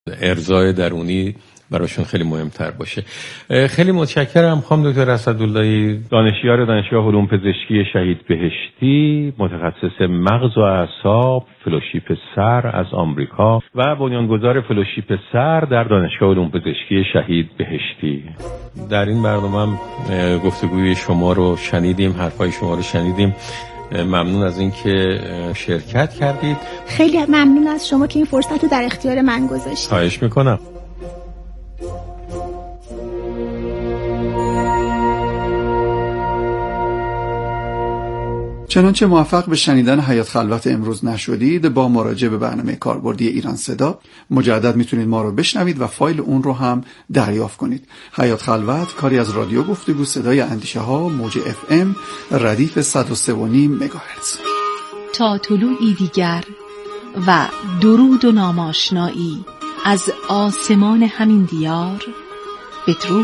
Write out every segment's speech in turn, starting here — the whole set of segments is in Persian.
ارضای درونی براشون خیلی مهمتر باشه. خیلی متشکرم خانم دکتر اسداللهی، دانشیار دانشگاه علوم پزشکی شهید بهشتی، متخصص مغز و اعصاب، فلوشیپ سر از آمریکا و بنیانگذار فلوشیپ سر در دانشگاه علوم پزشکی شهید بهشتی. در این برنامه گفتگوی شما رو شنیدیم، حرفای شما رو شنیدیم. ممنون از اینکه شرکت کردید. خیلی ممنون از شما که این فرصت رو در اختیار من گذاشتید. خواهش میکنم. چنانچه موفق به شنیدن حیات خلوت امروز نشدید، با مراجعه به برنامه کاربردی ایران صدا مجدد میتونید ما رو بشنوید و فایل اون رو هم دریافت کنید. حیات خلوت کاری از رادیو گفتگو صدای اندیشه ها، موج FM ردیف 103.5 مگاهرتز. تا طلوعی دیگر و درود و ناماشنایی از آسمان همین دیار، بدرود.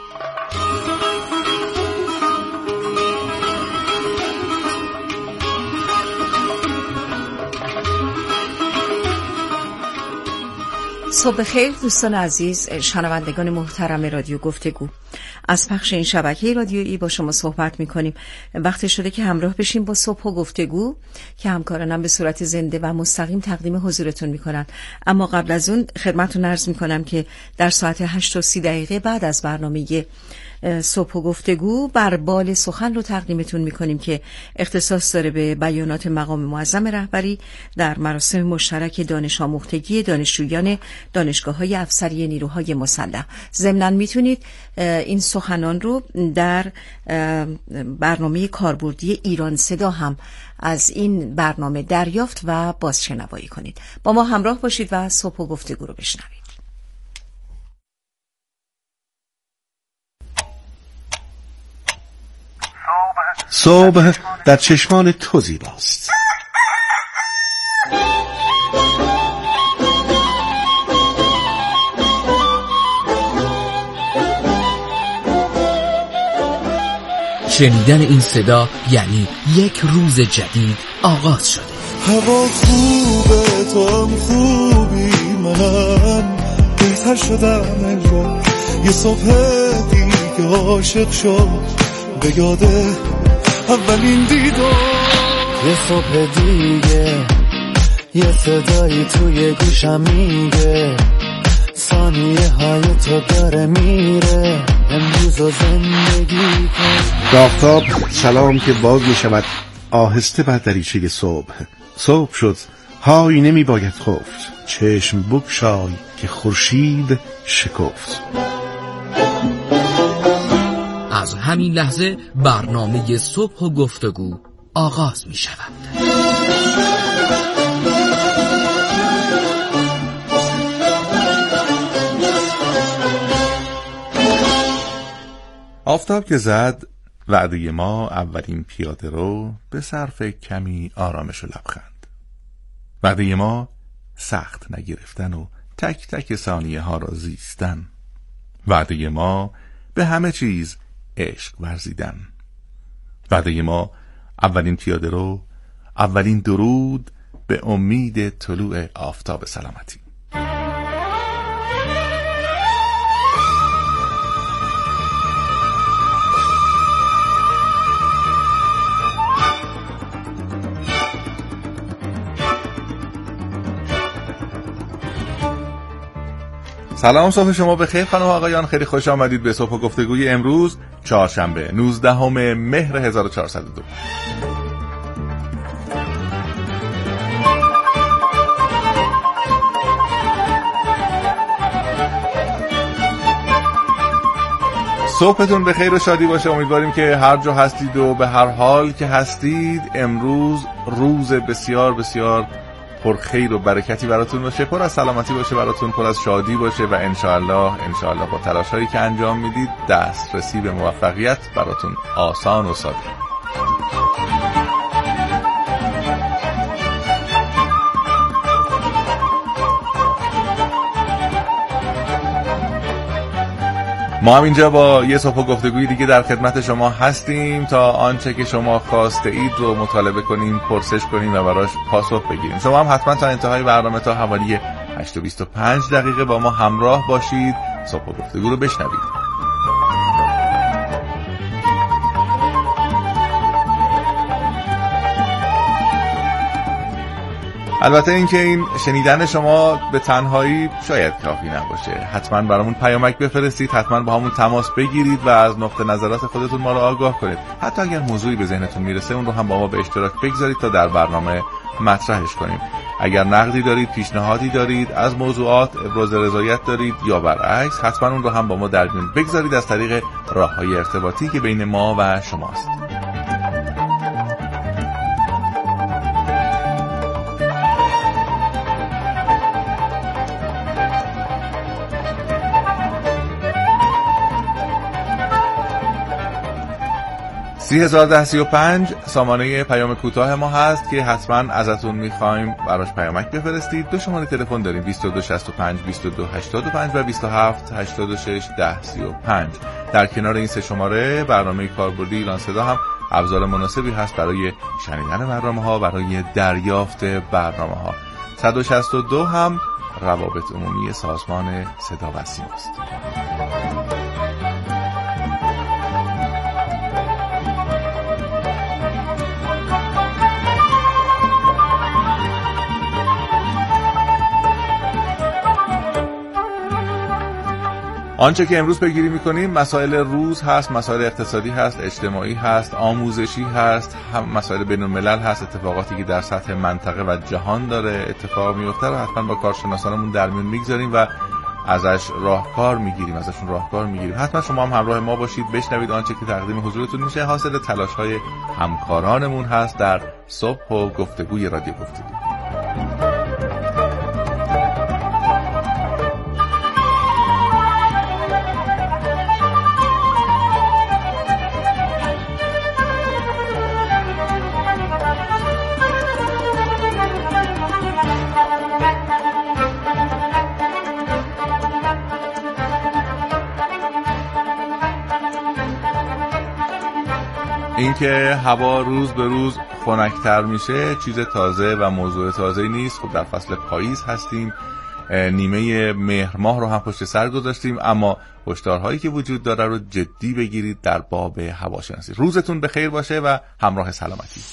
صبح خیر دوستان عزیز، شنوندگان محترم رادیو گفتگو. از پخش این شبکه رادیویی با شما صحبت می‌کنیم. وقت شده که همراه بشیم با صبح و گفتگو که همکارانم به صورت زنده و مستقیم تقدیم حضورتون می‌کنن. اما قبل از اون خدمتتون عرض می‌کنم که در ساعت 8:30 بعد از برنامه صبح و گفتگو بر بال سخن رو تقدیمتون میکنیم که اختصاص داره به بیانات مقام معظم رهبری در مراسم مشترک دانش آموختگی دانشجویان دانشگاه‌های افسری نیروهای مسلح. ضمناً میتونید این سخنان رو در برنامه کاربردی ایران صدا هم از این برنامه دریافت و بازشنوایی کنید. با ما همراه باشید و صبح و گفتگو رو بشنوید. صبح در چشمان تو زیباست. شنیدن این صدا یعنی یک روز جدید آغاز شده. هوا خوبه، تو هم خوبی، منم بهتر شدم انگار. یه صبح دیگه عاشق شد به یاده اولین دیدار. یه صبح دیگه یه صدایی توی گوشم میگه ثانیه های تو داره میره، امروز و زندگی کن. آفتاب سلام که باز میشود آهسته بر دریچه صبح. صبح شد، های نمی باید خفت، چشم بگشای که خورشید شکفت. از همین لحظه برنامه صبح و گفتگو آغاز می شود. آفتاب که زد، وعده ما اولین پیاده رو به صرف کمی آرامش و لبخند. وعده ما سخت نگرفتن و تک تک ثانیه ها را زیستن. وعده ما به همه چیز عشق ورزیدن. وعده ما اولین پیاده رو، اولین درود به امید طلوع آفتاب سلامتی. سلام، صبح شما بخیر خانم و آقایان. خیلی خوش آمدید به صبح گفتگوی امروز چهارشنبه 19 مهر 1402. صبحتون بخیر و شادی باشه. امیدواریم که هر جا هستید و به هر حال که هستید امروز روز بسیار بسیار پر خیر و برکتی براتون باشه، پر از سلامتی باشه براتون، پر از شادی باشه و انشاءالله با تلاش‌هایی که انجام میدید دسترسی به موفقیت براتون آسان و ساده. ما هم اینجا با یه صبح گفتگوی دیگه در خدمت شما هستیم تا آنچه که شما خواسته اید رو مطالبه کنیم، پرسش کنیم و براش پاسخ بگیریم. شما هم حتما تا انتهای برنامه تا حوالی 8:25 با ما همراه باشید. صبح گفتگو رو بشنوید. البته اینکه این شنیدن شما به تنهایی شاید کافی نباشه. حتما برامون پیامک بفرستید، حتما با همون تماس بگیرید و از نقطه نظرات خودتون ما رو آگاه کنید. حتی اگر موضوعی به ذهنتون میرسه اون رو هم با ما به اشتراک بگذارید تا در برنامه مطرحش کنیم. اگر نقدی دارید، پیشنهادی دارید، از موضوعات ابراز رضایت دارید یا برعکس، حتما اون رو هم با ما در میون بگذارید از طریق راههای ارتباطی که بین ما و شماست. $30,01035 سامانه پیام کوتاه ما هست که حتما ازتون میخوایم براش پیامک بفرستید. 2 شماره تلفن داریم: 2265 2285 و 27861035. در کنار این 3 شماره برنامه کاربردی ایران صدا هم ابزار مناسبی هست برای شنیدن برنامه‌ها، برای دریافت برنامه‌ها. 162 هم روابط عمومی سازمان صدا و سیما است. آنچه که امروز پیگیری می‌کنیم مسائل روز هست، مسائل اقتصادی هست، اجتماعی هست، آموزشی هست، هم مسائل بین الملل هست، اتفاقاتی که در سطح منطقه و جهان داره اتفاق میفته رو حتما با کارشناسانمون در میون میگذاریم و ازشون راهکار میگیریم. حتما شما هم همراه ما باشید، بشنوید آنچه که تقدیم حضورتون میشه حاصل تلاش‌های همکارانمون هست در صبح و گفتگوی رادیو گفتگو. اینکه هوا روز به روز خنک‌تر میشه چیز تازه و موضوع تازه‌ای نیست. خب در فصل پاییز هستیم، نیمه مهر ماه رو هم پشت سر گذاشتیم، اما هشدارهایی که وجود داره رو جدی بگیرید در باب هواشناسی. روزتون بخیر باشه و همراه سلامتی.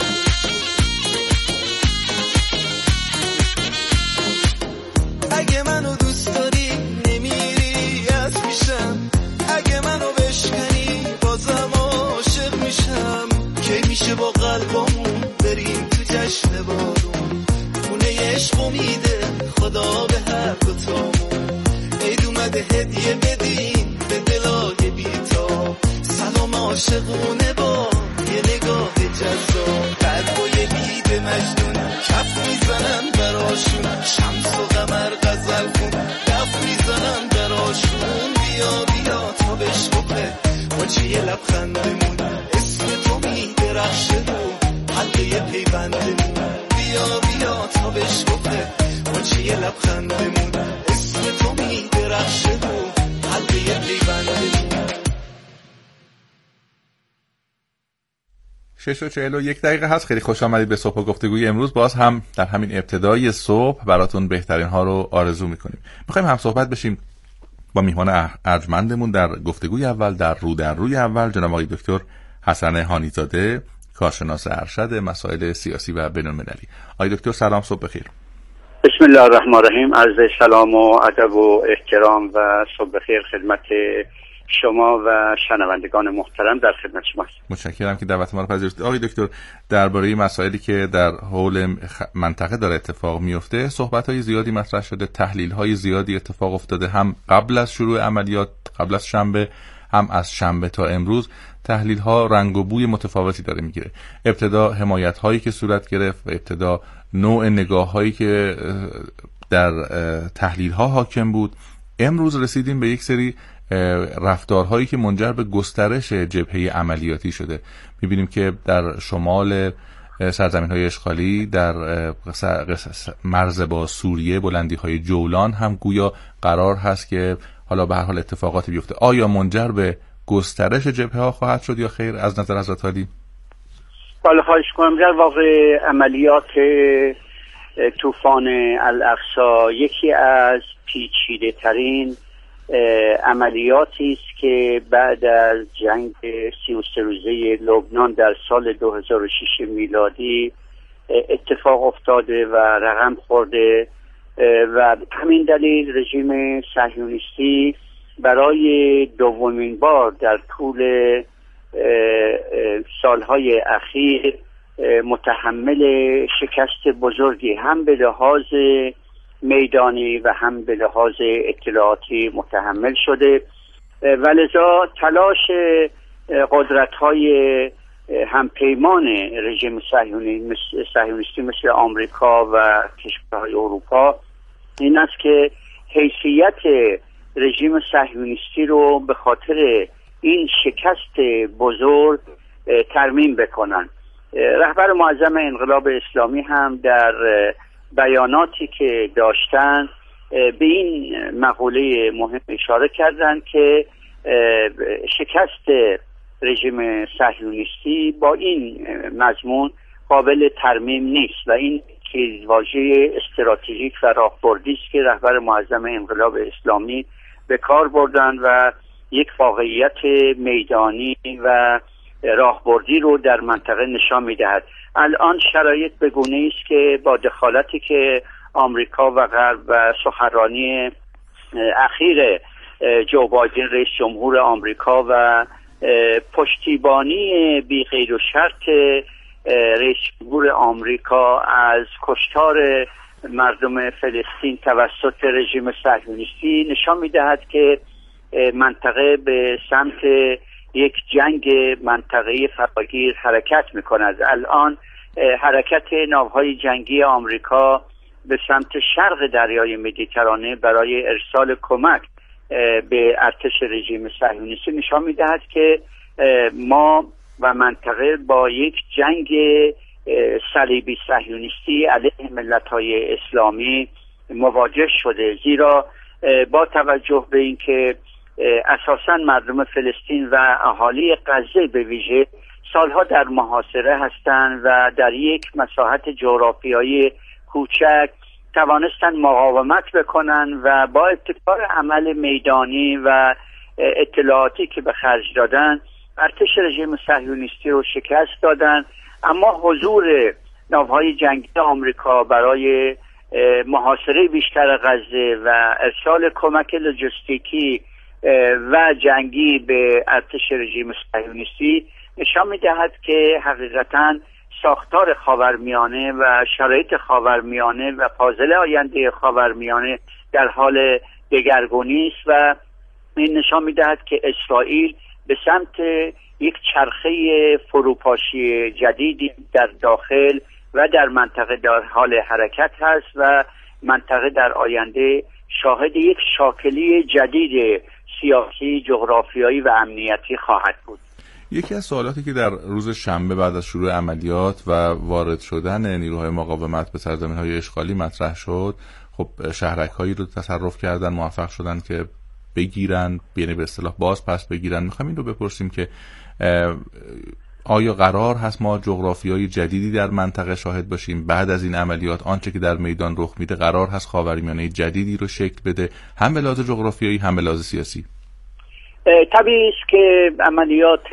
اگه بارون، خونه عشق امیده خدا به هر دوتامون. عید اومده هدیه بدین به دلای بی‌تاب، سلام عاشقونه با یه نگاه جذاب. قلبای بید مجنون کف میزنن براشون، شمس و قمر غزل کن دف میزنن براشون. بیا بیا تا بشکفه با چیه لبخندمون، اسم تو میدرخشه و حلقه پیوندمون. بیا بیا تا بشکفه با چیه لبخندمون، اسم تو میدرخشه و حلقه پیوندمون. 6:41 هست. خیلی خوش آمدید به صبح و گفتگوی امروز. باز هم در همین ابتدای صبح براتون بهترین ها رو آرزو میکنیم. میخوایم هم صحبت بشیم با میهمان ارجمندمون در گفتگوی اول، در روی اول، جناب آقای دکتر حسن هانی‌زاده، کارشناس ارشد مسائل سیاسی و بین‌المللی. آقای دکتر سلام، صبح بخیر. بسم الله الرحمن الرحیم. عرض سلام و ادب و احترام و صبح بخیر خدمت شما و شنوندگان محترم در خدمت شما هستم. متشکرم که دعوت ما رو پذیرفتید. آقای دکتر، درباره مسائلی که در حول منطقه داره اتفاق میفته صحبت‌های زیادی مطرح شده، تحلیل‌های زیادی اتفاق افتاده، هم قبل از شروع عملیات، قبل از شنبه، هم از شنبه تا امروز. تحلیل‌ها رنگ و بوی متفاوتی داره میگیره. ابتدا حمایت‌هایی که صورت گرفت و ابتدا نوع نگاه‌هایی که در تحلیل‌ها حاکم بود، امروز رسیدیم به یک سری رفتارهایی که منجر به گسترش جبهه عملیاتی شده. می‌بینیم که در شمال سرزمین‌های اشغالی، در مرز با سوریه، بلندی‌های جولان هم گویا قرار هست که حالا به هر حال اتفاقاتی بیفته. آیا منجر به گسترش جبهه‌ها خواهد شد یا خیر از نظر حضرت عالی؟ بله، خواهش کنم. در واقع عملیات طوفان الاقصی یکی از پیچیده‌ترین عملیاتی است که بعد از جنگ 33 روزه لبنان در سال 2006 میلادی اتفاق افتاده و رقم خورده و همین دلیل رژیم صهیونیستی برای دومین بار در طول سالهای اخیر متحمل شکست بزرگی هم به لحاظ میدانی و هم به لحاظ اطلاعاتی متحمل شده و لذا تلاش قدرت‌های همپیمان رژیم صهیونیستی مثل آمریکا و کشورهای اروپا این است که حیثیت رژیم صهیونیستی رو به خاطر این شکست بزرگ ترمیم بکنن. رهبر معظم انقلاب اسلامی هم در بیاناتی که داشتن به این مقوله مهم اشاره کردند که شکست رژیم صهیونیستی با این مضمون قابل ترمیم نیست و این واژه استراتژیک و راهبردی است که رهبر معظم انقلاب اسلامی به کار بردن و یک واقعیت میدانی و راهبردی رو در منطقه نشان میدهد. الان شرایط به گونه‌ای است که با دخالتی که آمریکا و غرب و سخنرانی اخیر جو بایدن رئیس جمهور آمریکا و پشتیبانی بی غیر و شرط رئیس جمهور آمریکا از کشتار مردم فلسطین توسط رژیم صهیونیستی نشان میدهد که منطقه به سمت یک جنگ منطقه‌ای فراگیر حرکت می‌کند. الان حرکت ناوهای جنگی آمریکا به سمت شرق دریای مدیترانه برای ارسال کمک به ارتش رژیم صهیونیستی نشان می‌دهد که ما و منطقه با یک جنگ صلیبی صهیونیستی علیه ملت‌های اسلامی مواجه شده، زیرا با توجه به اینکه اساساً مردم فلسطین و اهالی غزه به ویژه سالها در محاصره هستند و در یک مساحت جغرافیایی کوچک توانستند مقاومت بکنن و با ابتکار عمل میدانی و اطلاعاتی که به خرج دادن ارتش رژیم صهیونیستی رو شکست دادن. اما حضور ناوهای جنگی آمریکا برای محاصره بیشتر غزه و ارسال کمک لوجستیکی و جنگی به ارتش رژیم صهیونیستی نشان می‌دهد که حقیقتاً ساختار خاورمیانه و شرایط خاورمیانه و پازل آینده خاورمیانه در حال دگرگونی است و این نشان می‌دهد که اسرائیل به سمت یک چرخه فروپاشی جدیدی در داخل و در منطقه در حال حرکت هست و منطقه در آینده شاهد یک شاکلی جدید سیاسی، جغرافیایی و امنیتی خواهد بود. یکی از سوالاتی که در روز شنبه بعد از شروع عملیات و وارد شدن نیروهای مقاومت به سرزمین‌های اشغالی مطرح شد، خب شهرک‌هایی رو تصرف کردن، موفق شدن که بگیرن، یعنی به اصطلاح باز پس بگیرن. می‌خوام این رو بپرسیم که آیا قرار هست ما جغرافیای جدیدی در منطقه شاهد باشیم بعد از این عملیات؟ آنچه که در میدان رخ میده قرار هست خاورمیانه جدیدی رو شکل بده، هم به لحاظ جغرافیایی هم به لحاظ سیاسی؟ طبیعی است که عملیات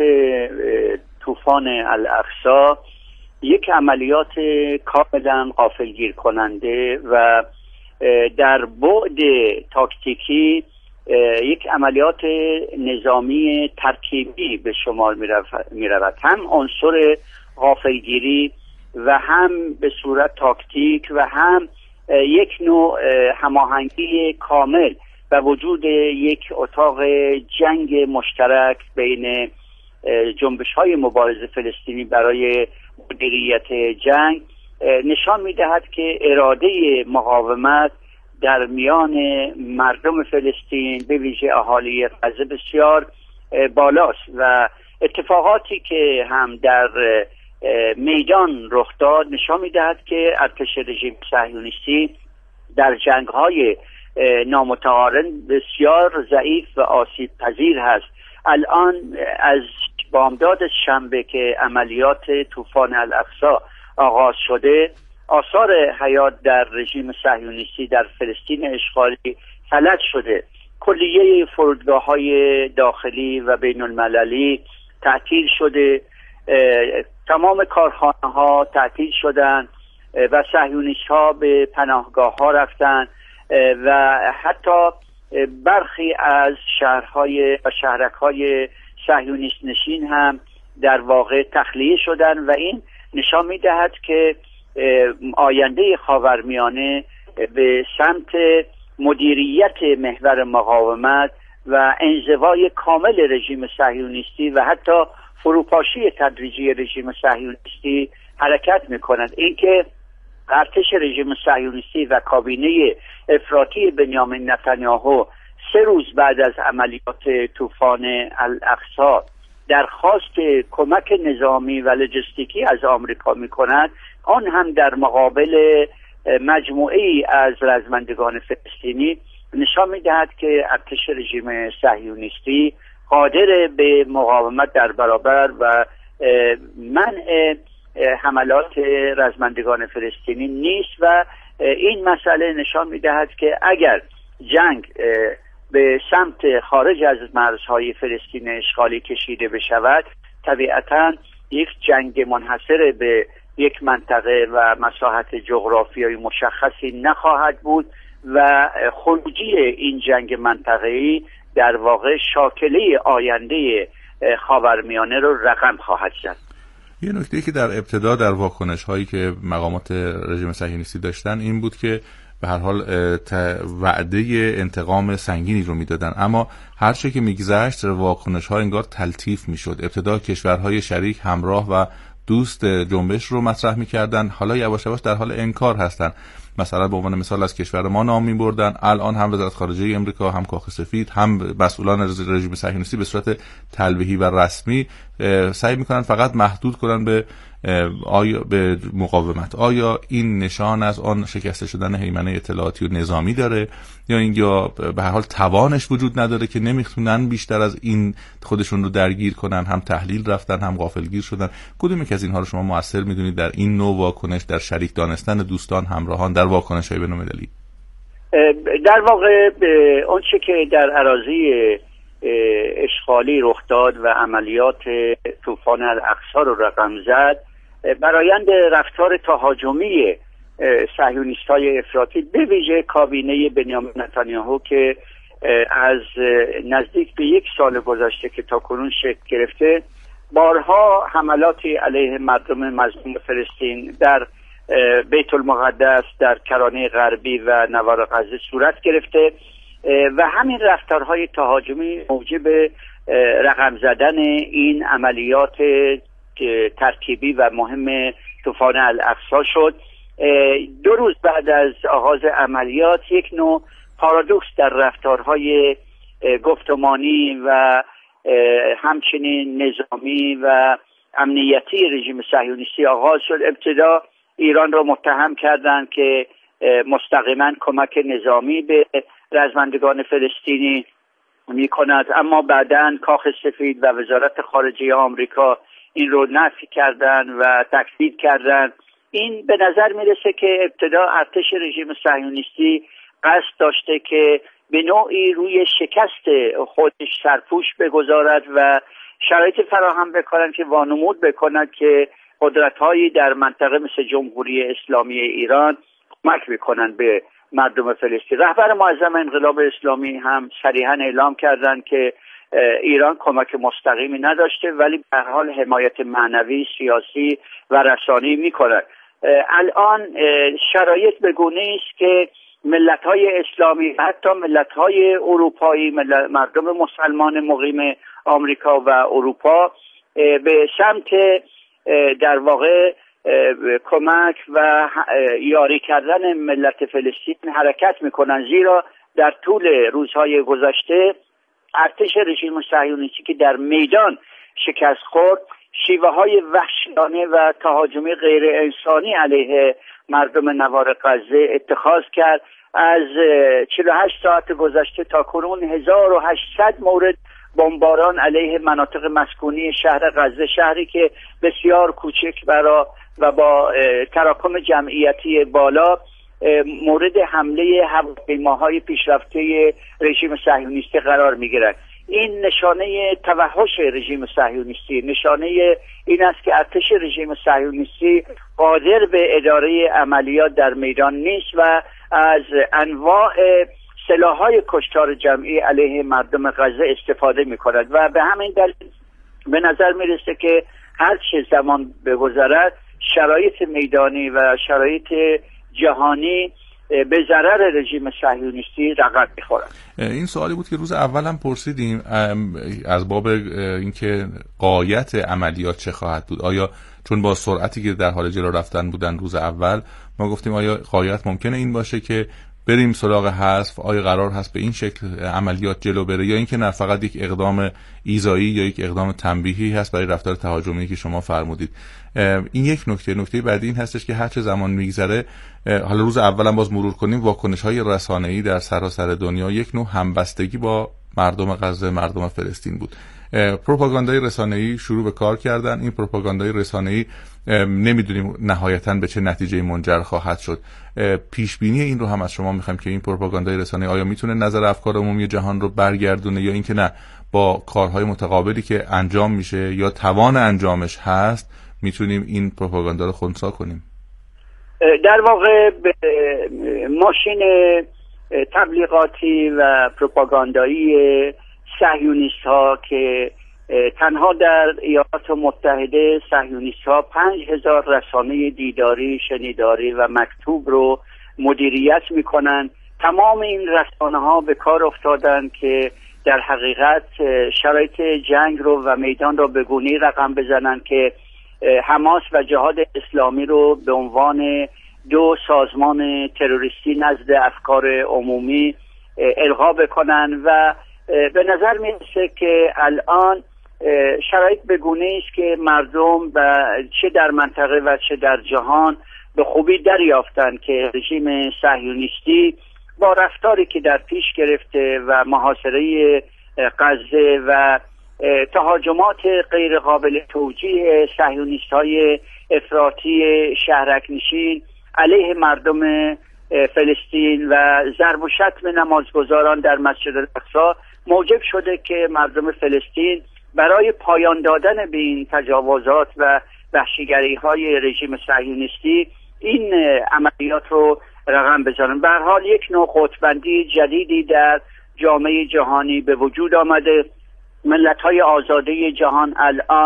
طوفان الاقصی یک عملیات کاملا غافلگیر کننده و در بعد تاکتیکی یک عملیات نظامی ترکیبی به شمار می رود، هم عنصر غافلگیری و هم به صورت تاکتیک و هم یک نوع هماهنگی کامل و وجود یک اتاق جنگ مشترک بین جنبش‌های مبارز فلسطینی برای مدیریت جنگ نشان می‌دهد که اراده مقاومت در میان مردم فلسطین به ویژه اهالی غزه بسیار بالاست و اتفاقاتی که هم در میدان رخ داد نشان می‌دهد که ارتش رژیم صهیونیستی در جنگ‌های نامتقارن بسیار ضعیف و آسیب پذیر هست. الان از بامداد شنبه که عملیات طوفان الاقصی آغاز شده، آثار حیات در رژیم صهیونیستی در فلسطین اشغالی فلج شده. کلیه فرودگاه‌های داخلی و بین المللی تعطیل شده، تمام کارخانه‌ها تعطیل شدند و صهیونیست‌ها به پناهگاه‌ها رفتند و حتی برخی از شهرهای و شهرک‌های صهیونیست نشین هم در واقع تخلیه شدن و این نشان می‌دهد که آینده خاورمیانه به سمت مدیریت محور مقاومت و انزوای کامل رژیم صهیونیستی و حتی فروپاشی تدریجی رژیم صهیونیستی حرکت می‌کند. اینکه ارتش رژیم صهیونیستی و کابینه افراطی بنیامین نتانیاهو 3 روز بعد از عملیات طوفان الاقصی درخواست کمک نظامی و لوجستیکی از آمریکا می‌کند، آن هم در مقابل مجموعه‌ای از رزمندگان فلسطینی، نشان می‌دهد که ارتش رژیم صهیونیستی قادر به مقاومت در برابر و منع حملات رزمندگان فلسطینی نیست و این مسئله نشان می‌دهد که اگر جنگ به سمت خارج از مرزهای فلسطین اشغالی کشیده بشود، طبیعتاً یک جنگ منحصر به یک منطقه و مساحت جغرافیایی مشخصی نخواهد بود و خروجی این جنگ منطقه‌ای در واقع شاکله آینده خاورمیانه رو رقم خواهد زد. یه نکته که در ابتدا در واکنش هایی که مقامات رژیم صهیونیستی داشتن این بود که به هر حال وعده انتقام سنگینی رو میدادن، اما هر چه که میگذشت واکنش ها انگار تلطیف میشد. ابتدا کشورهای شریک همراه و دوست جنبش رو مطرح میکردن، حالا یواش یواش در حال انکار هستن. مثلا به عنوان مثال از کشور ما نام میبردن، الان هم وزارت خارجه امریکا، هم کاخ سفید، هم مسئولان رژیم صهیونیستی به صورت تلویحی و رسمی سعی میکنن فقط محدود کنن به به مقاومت. آیا این نشان از آن شکسته شدن هیمنه اطلاعاتی و نظامی داره یا به هر حال توانش وجود نداره که نمیتونن بیشتر از این خودشون رو درگیر کنن؟ هم تحلیل رفتن، هم غافلگیر شدن. کدوم یک از اینها رو شما مؤثر میدونید در این نوع واکنش، در شریک دانستن دوستان، همراهان در واکنش‌های بین‌المللی؟ در واقع اون چه که در اراضی اشغالی رخ داد و عملیات طوفان الاقصی رو رقم زد، برآیند رفتار تهاجمی صهیونیست‌های افراطی به ویژه کابینه بنیامین نتانیاهو که از نزدیک به 1 سال گذشته که تاکنون شکل گرفته بارها حملاتی علیه مردم مظلوم فلسطین در بیت المقدس، در کرانه غربی و نوار غزه صورت گرفته و همین رفتارهای تهاجمی موجب رقم زدن این عملیات ترکیبی و مهم طوفان الاقصی شد. 2 روز بعد از آغاز عملیات یک نوع پارادوکس در رفتارهای گفتمانی و همچنین نظامی و امنیتی رژیم صهیونیستی آغاز شد. ابتدا ایران را متهم کردند که مستقیما کمک نظامی به رزمندگان فلسطینی می کند، اما بعداً کاخ سفید و وزارت خارجه آمریکا این رو نفی کردند و تکذیب کردند. این به نظر میرسه که ابتدا ارتش رژیم صهیونیستی قصد داشته که به نوعی روی شکست خودش سرپوش بگذارد و شرایط فراهم بکنند که وانمود بکند که قدرت‌هایی در منطقه مثل جمهوری اسلامی ایران کمک میکنند به مردم فلسطین. رهبر معظم انقلاب اسلامی هم صریحاً اعلام کردند که ایران کمک مستقیمی نداشته ولی به هر حال حمایت معنوی، سیاسی و رسانه‌ای میکند. الان شرایط به گونه‌ای است که ملت‌های اسلامی، حتی ملت‌های اروپایی، مردم مسلمان مقیم آمریکا و اروپا به سمت در واقع کمک و یاری کردن ملت فلسطین حرکت میکنن، زیرا در طول روزهای گذشته ارتش رژیم صهیونیستی که در میدان شکست خورد شیوه های وحشیانه و تهاجمی غیر انسانی علیه مردم نوار غزه اتخاذ کرد. از 48 ساعت گذشته تا کنون 1800 مورد بمباران علیه مناطق مسکونی شهر غزه، شهری که بسیار کوچک و با تراکم جمعیتی بالا مورد حمله هواپیماهای پیشرفته رژیم صهیونیستی قرار می‌گیرد. این نشانه توحش رژیم صهیونیستی، نشانه این است که ارتش رژیم صهیونیستی قادر به اداره عملیات در میدان نیست و از انواع سلاح‌های کشتار جمعی علیه مردم غزه استفاده می‌کند و به همین دلیل به نظر می‌رسه که هر چه زمان بگذرد شرایط میدانی و شرایط جهانی به ضرر رژیم صهیونیستی رقم می‌خورد. این سوالی بود که روز اول هم پرسیدیم از باب اینکه غایت عملیات چه خواهد بود. آیا چون با سرعتی که در حال جلو رفتن بودن روز اول، ما گفتیم آیا غایت ممکنه این باشه که بریم سراغ حذف؟ آیا قرار هست به این شکل عملیات جلو بره یا اینکه نه فقط یک اقدام ایذایی یا یک اقدام تنبیهی هست برای رفتار تهاجمی که شما فرمودید؟ این یک نکته بعدی این هستش که هر چه زمان میگذره، حالا روز اول هم باز مرور کنیم، واکنش‌های رسانه‌ای در سراسر دنیا یک نوع همبستگی با مردم غزه، مردم فلسطین بود. پروپاگاندای رسانه‌ای شروع به کار کردن. این پروپاگاندای رسانه‌ای نمیدونیم نهایتاً به چه نتیجه منجر خواهد شد. پیش بینی این رو هم از شما می‌خوام که این پروپاگاندای رسانه‌ای آیا میتونه نظر افکار عمومی جهان رو برگردونه یا اینکه نه با کارهای متقابلی که انجام میشه یا توان انجامش هست میتونیم این پروپاگاندا رو خنثی کنیم؟ در واقع ماشین تبلیغاتی و پروپاگاندایی صهیونیست‌ها که تنها در ایالات متحده صهیونیست‌ها 5000 رسانه دیداری، شنیداری و مکتوب رو مدیریت میکنن. تمام این رسانه‌ها به کار افتادن که در حقیقت شرایط جنگ رو و میدان رو به گونه‌ای رقم بزنن که حماس و جهاد اسلامی رو به عنوان 2 سازمان تروریستی نزد افکار عمومی القا بکنن و به نظر میرسه که الان شرایط به گونه‌ای است که مردم چه در منطقه و چه در جهان به خوبی دریافتن که رژیم صهیونیستی با رفتاری که در پیش گرفته و محاصره غزه و تهاجمات غیر قابل توجیه صهیونیست‌های افراطی شهرک‌نشین علیه مردم فلسطین و ضرب و شتم نمازگزاران در مسجد الاقصی موجب شده که مردم فلسطین برای پایان دادن به این تجاوزات و وحشیگری‌های رژیم صهیونیستی این عملیات رو رقم بزنن. به هر حال یک نوع قطب‌بندی جدیدی در جامعه جهانی به وجود آمده. ملت‌های آزاده جهان الان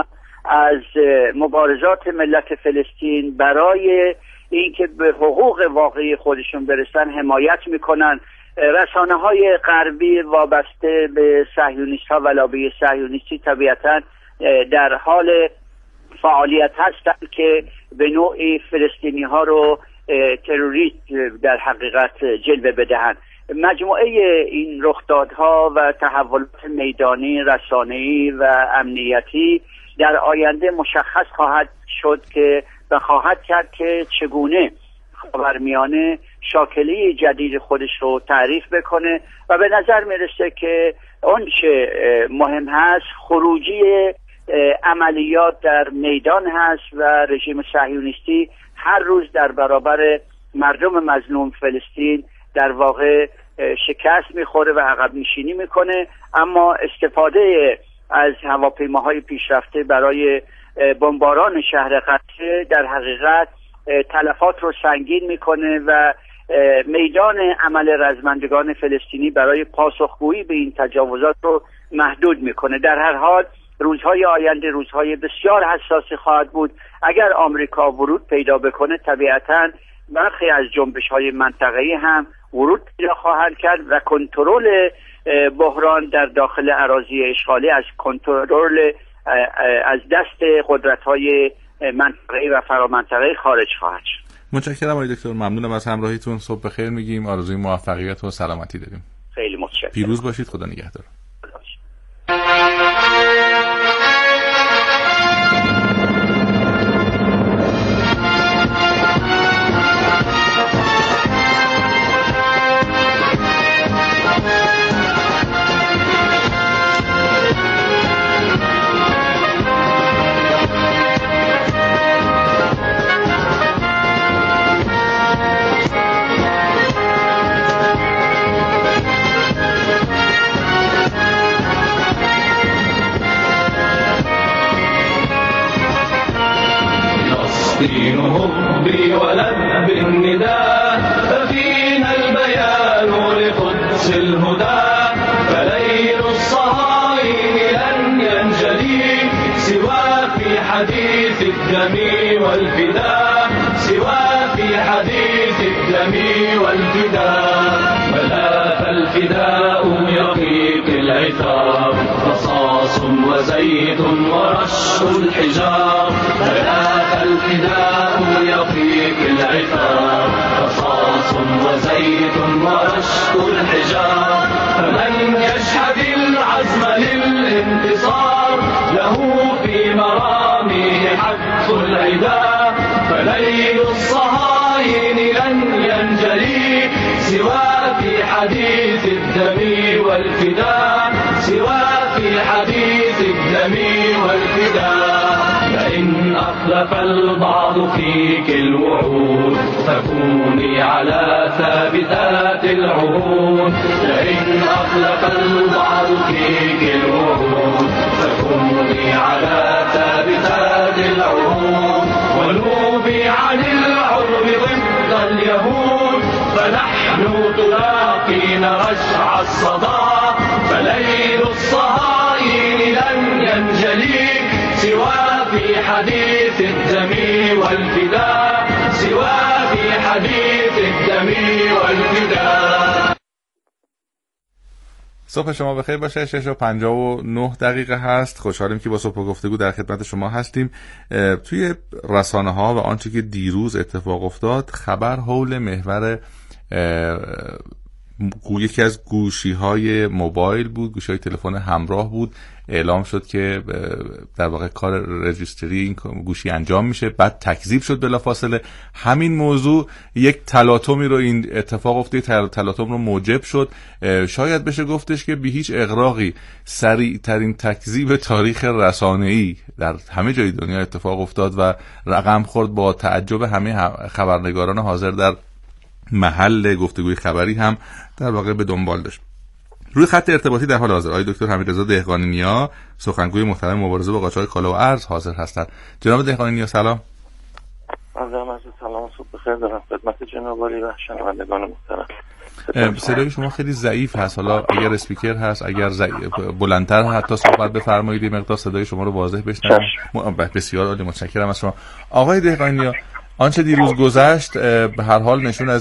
از مبارزات ملت فلسطین برای اینکه به حقوق واقعی خودشون برسن حمایت میکنن. رسانه‌های غربی وابسته به صهیونیست‌ها و لابی صهیونیستی طبیعتاً در حال فعالیت هستند که به نوعی فلسطینی‌ها رو تروریست در حقیقت جلوه بدهند. مجموعه این رخدادها و تحولات میدانی، رسانه‌ای و امنیتی در آینده مشخص خواهد شد که و خواهد کرد که چگونه خاورمیانه شاکله جدید خودش رو تعریف بکنه و به نظر میرسه که آنچه مهم هست خروجی عملیات در میدان هست و رژیم صهیونیستی هر روز در برابر مردم مظلوم فلسطین در واقع شکست میخوره و عقب نشینی میکنه. اما استفاده از هواپیماهای پیشرفته برای بمباران شهر غزه در حقیقت تلفات رو سنگین میکنه و میدان عمل رزمندگان فلسطینی برای پاسخگویی به این تجاوزات رو محدود میکنه. در هر حال روزهای آینده روزهای بسیار حساسی خواهد بود. اگر آمریکا ورود پیدا بکنه طبیعتاً برخی از جنبش‌های منطقه‌ای هم ورود پیدا خواهند کرد و کنترل بحران در داخل اراضی اشغالی از کنترل از دست قدرت‌های منطقه‌ای و فرامنطقه‌ای خارج خواهد شد. متشکرم آقای دکتر، ممنونم از همراهیتون. صبح بخیر میگیم، آرزوی موفقیت و سلامتی داریم. خیلی متشکرم. پیروز باشید، خدا نگهدار. دين حبي ولب النداء ففينا البيان لقدس الهدى فليل الصهاينة لن ينجلي سوى في حديث الدم والفداء سوى في حديث الدم والفداء بدا فالفداء يقيق العثار رصاص وزيت ورش الحجار بدا فالفداء يقيق العثار رصاص وزيت ورش الحجار فمن يشهد العزم للانتصار له في مرامه حق العدا فليل الصهاين لن ينجلي سوى في حديث الدم والفداء سوى في حديث الدم والفداء لئن أخلف البعض فيك الوعود فكوني على ثابتات العهود لئن أخلف البعض فيك الوعود فكوني على ثابتات العهود ونوبي عن العرب ضد اليهود فنحن تلاقين رشع الصدى فليل الصهاين لن ينجلي سوى في حديث الدم والفداء سوى في حديث الدم والفداء. صبح شما بخیر باشه. 6:59 هست. خوشحالیم که با صبح گفتگو در خدمت شما هستیم. توی رسانه‌ها و آنچه که دیروز اتفاق افتاد خبر حول محور یکی از گوشی‌های موبایل بود، گوشی‌های تلفن همراه بود. اعلام شد که در واقع کار رجیستری این گوشی انجام میشه، بعد تکذیب شد بلافاصله. همین موضوع یک تلاطمی رو این اتفاق افتاد، تلاطم رو موجب شد، شاید بشه گفتش که بی هیچ اغراقی سریع ترین تکذیب تاریخ رسانه‌ای در همه جای دنیا اتفاق افتاد و رقم خورد با تعجب همه خبرنگاران حاضر در محل گفتگوی خبری هم در واقع به دنبال داشت. روی خط ارتباطی در حال حاضر آقای دکتر حمیدرضا دهقانی نیا، سخنگوی محترم مبارزه با قاچاق کالا و ارز حاضر هستند. جناب دهقانی نیا سلام. سلام و صبح بخیر دارم خدمت جناب عالی و شنوندگان محترم. صدای شما خیلی ضعیف هست، حالا اگر اسپیکر هست، اگر بلندتر حتی صحبت بفرمایید، یه مقدار صدای شما رو واضح بشنویم. بسیار عالی، متشکرم از شما آقای دهقانی‌نیا. آنچه دیروز گذشت به هر حال نشون از